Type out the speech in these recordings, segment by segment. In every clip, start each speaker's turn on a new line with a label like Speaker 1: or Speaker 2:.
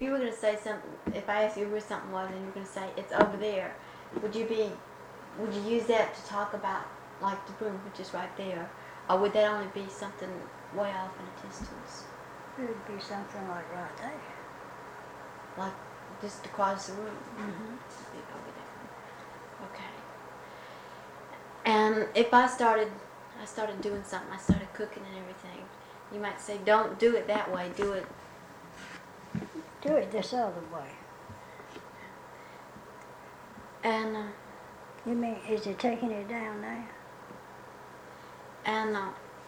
Speaker 1: you were going to say something, if I asked you where something was and you were going to say it's over there, would you use that to talk about, like the room which is right there, or would that only be something way off in a distance?
Speaker 2: It would be something like right there.
Speaker 1: Like just across the room?
Speaker 2: Mm-hmm.
Speaker 1: Over there. Okay. And if I started doing something, I started cooking and everything, you might say, don't do it that way, do it.
Speaker 2: Do it this other way.
Speaker 1: And
Speaker 2: You mean, is it taking it down now?
Speaker 1: and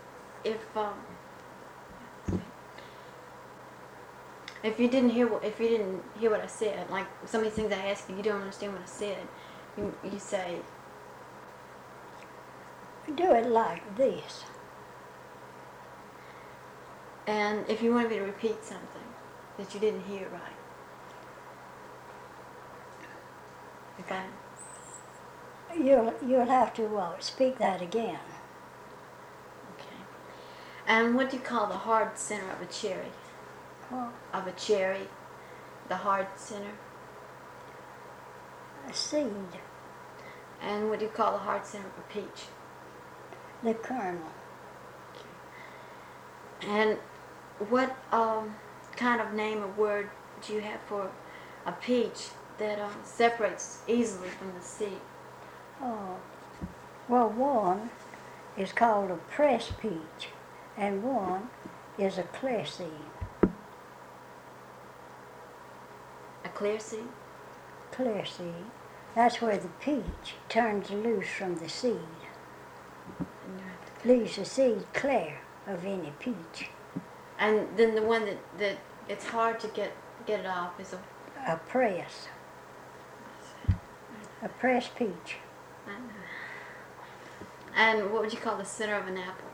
Speaker 1: if you didn't hear what I said, like some of these things I asked you, you don't understand what I said, you say.
Speaker 2: Do it like this.
Speaker 1: And if you wanted me to repeat something that you didn't hear right, if I.
Speaker 2: You'll have to speak that again.
Speaker 1: Okay. And what do you call the hard center of a cherry?
Speaker 2: Well,
Speaker 1: Of a cherry, the hard center.
Speaker 2: a seed,
Speaker 1: And what do you call the hard center of a peach?
Speaker 2: the kernel.
Speaker 1: And what kind of name or word do you have for a peach that separates easily from the seed?
Speaker 2: Oh, well, one is called a press peach, and one is a clear seed.
Speaker 1: A clear seed?
Speaker 2: Clear seed. That's where the peach turns loose from the seed.
Speaker 1: And you have to-
Speaker 2: Leaves the seed clear of any peach.
Speaker 1: And then the one that it's hard to get it off is
Speaker 2: A press. A press peach.
Speaker 1: And what would you call the center of an apple?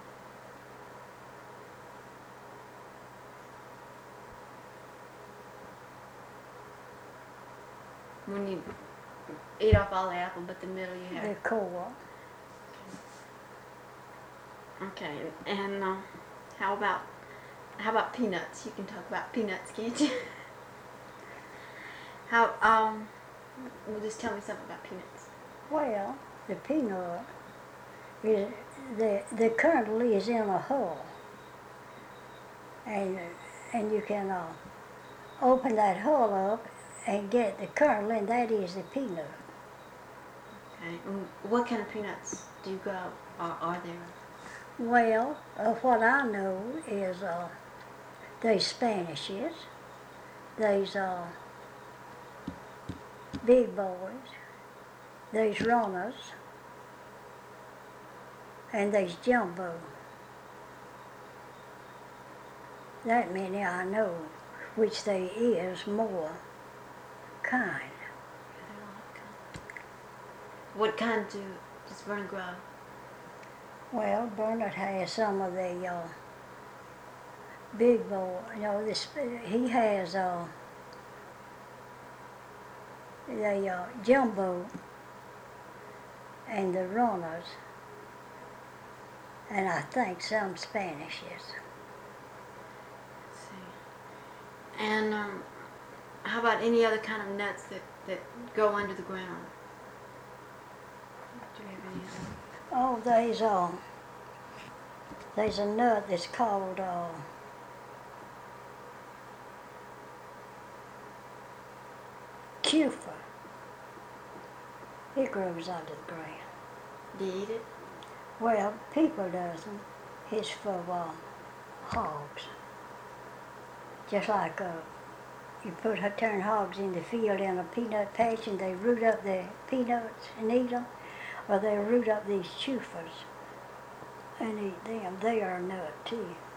Speaker 1: When you eat off all the apple, but the middle you have.
Speaker 2: The core.
Speaker 1: Okay, and how about peanuts? You can talk about peanuts, can't you? Well, just tell me something about peanuts.
Speaker 2: Well, the peanut is the kernel is in a hull, and you can open that hull up and get the kernel, and that is the peanut.
Speaker 1: Okay, and what kind of peanuts do you grow? Are there?
Speaker 2: Well, what I know is there's Spanishes, there's big boys, there's runners, and there's jumbo. That many I know, which there is more kind.
Speaker 1: What kind does Vernon grow?
Speaker 2: Well, Bernard has some of the big boy. You know, he has the jumbo and the runners, and I think some Spanishes.
Speaker 1: Let's see. And how about any other kind of nuts that go under the ground? Do you have any of them?
Speaker 2: Oh, there's a nut that's called Cufa. It grows under the ground.
Speaker 1: Do you eat it?
Speaker 2: Well, people doesn't. It's for hogs. Just like you turn hogs in the field in a peanut patch and they root up the peanuts and eat them, or they root up these chufas and eat them. They are a nut too.